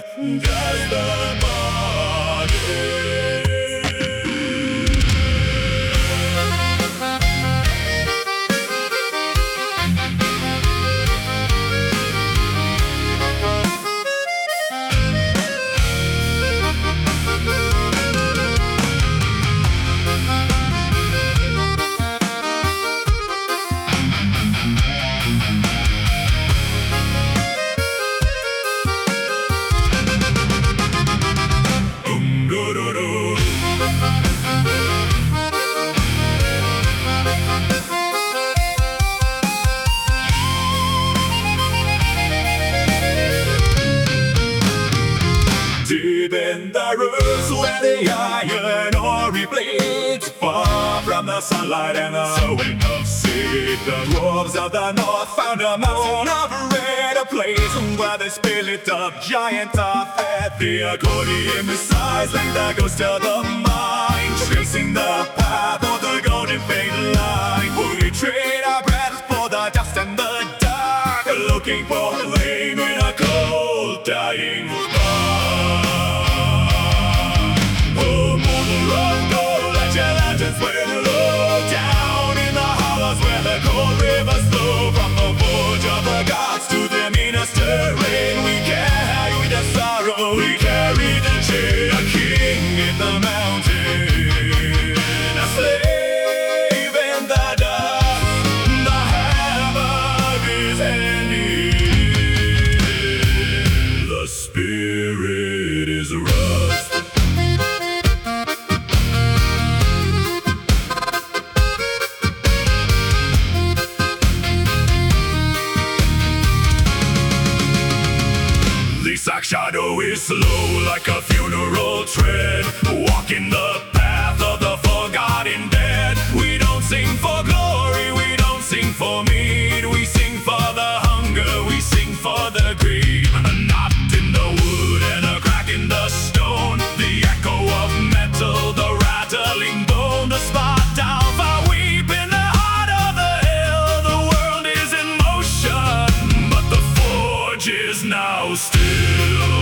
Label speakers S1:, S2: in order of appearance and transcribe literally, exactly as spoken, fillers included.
S1: just the money. Deep in the roots where the iron ore bleeds, far from the sunlight and the wind of sea, the dwarves of the north found a mountain of red, a place where the spirit of giant are fed. The accordion besides like the ghost of the mind, tracing the path of the golden fade line. We trade our breath for the dust and the dark, looking for flame in a cold dying fire. Legends will look down in the hollows where the cold rivers flow, from the forge of the gods to the meanest terrain. We carry the sorrow, we carry the chain. A king in the mountain, a slave in the dust. The hammer is ending, the spirit is rust. Our shadow is slow like a funeral tread, walking the path of the forgotten dead. We don't sing for glory, we don't sing for mead. We sing for the hunger, we sing for the greed. A knot in the wood and a crack in the stone, the echo of metal, the rattling bone. The spot down far weep in the heart of the hill. The world is in motion, but the forge is now still.